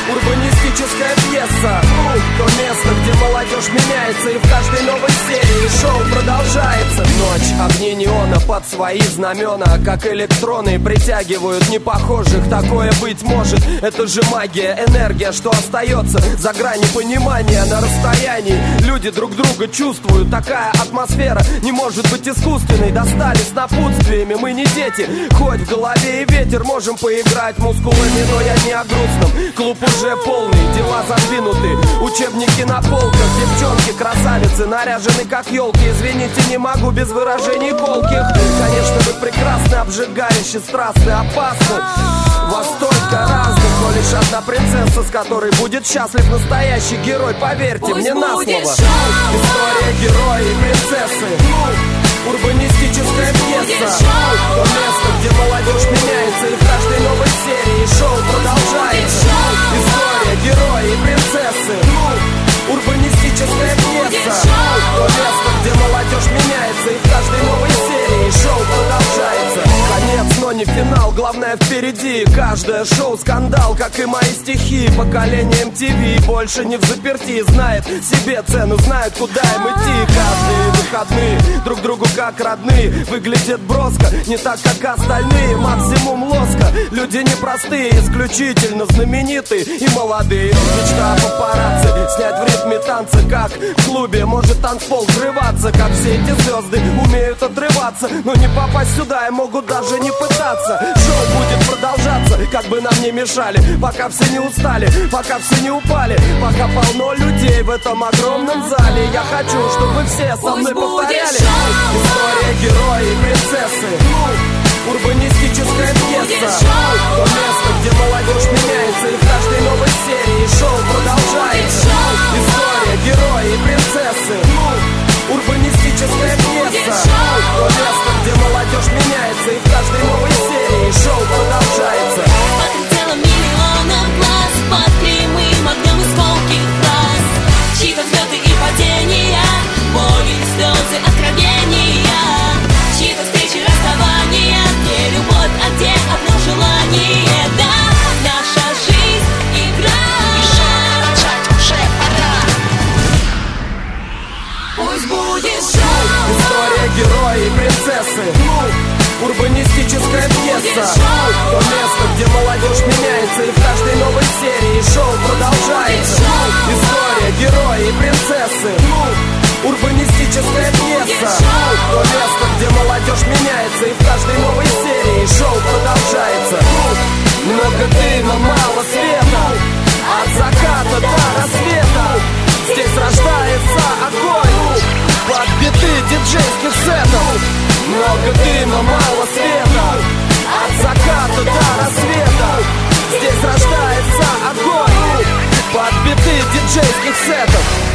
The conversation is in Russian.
урбанистическая пьеса. То место, где молодежь меняется, и в каждой новой серии шоу продолжается. Ночь, огни неона под свои знамена, как электроны притягивают непохожих. Такое быть может, это же магия, энергия, что остается за гранью понимания. На расстоянии люди друг друга чувствуют. Такая атмосфера не может быть искусственной. Достали с напутствиями, мы не дети. Хоть в голове и ветер, можем поиграть мускулами, но я не о грустном. Клуб уже полный, дела задвинуты, учебники на полках. Девчонки, красавицы, наряжены как елки. Извините, не могу без выражений колких. Конечно, вы прекрасны, обжигающе, страстны, опасны. Вас столько разных, но лишь одна принцесса, с которой будет счастлив настоящий герой. Поверьте мне на слово. История героя и принцессы, урбанистическая пьеса. То место, где молодежь меняется, и в каждой новой серии шоу продолжается. История героя и принцессы, урбанистическая пьеса. То место, где молодежь меняется, и в каждой новой серии шоу продолжается. Конец, но не финал, главное впереди. Каждое шоу скандал, как и мои стихи. Поколение MTV больше не в заперти. Знает себе цену, знает, куда им идти. Каждые выходные друг другу как родные. Выглядит броско, не так, как остальные. Максимум лоска, люди непростые, исключительно знаменитые и молодые. Мечта папарацци, снять в ритме танца, как в клубе. Может танцпол взрываться, как все эти звезды умеют отрываться. Но не попасть сюда и могут даже не пытаться. Шоу будет продолжаться, как бы нам не мешали. Пока все не устали, пока все не упали. Пока полно людей в этом огромном зале. Я хочу, чтобы все со мной повторяли. История героя и принцессы, урбанистическая пьеса. То место, где молодежь меняется, и в каждой новой серии шоу продолжается. История героя и принцессы, урбанистическая пьеса. То место, где молодежь меняется, и в каждой новой серии шоу продолжается. Подлетело миллионов глаз под прямым огнем из колких фраз. Чьи-то взлеты и падения, боли, слезы, откровения. Чьи-то встречи, расставания, где любовь, а где одно желание. Да, наша жизнь игра, и шоу рожать уже пора. Пусть будет шоу. История героя и принцессы, урбанистическая пьеса. То место, где молодежь меняется, и в каждой новой серии шоу продолжается. История героя и принцессы, урбанистическая пьеса. То место, где молодежь меняется, и в каждой новой серии шоу продолжается. Много дыма, мало света, от заката до рассвета. Здесь рождается огонь под биты диджейских сетов. Много дыма, мало света, от заката до рассвета. Здесь рождается огонь под биты диджейских сетов.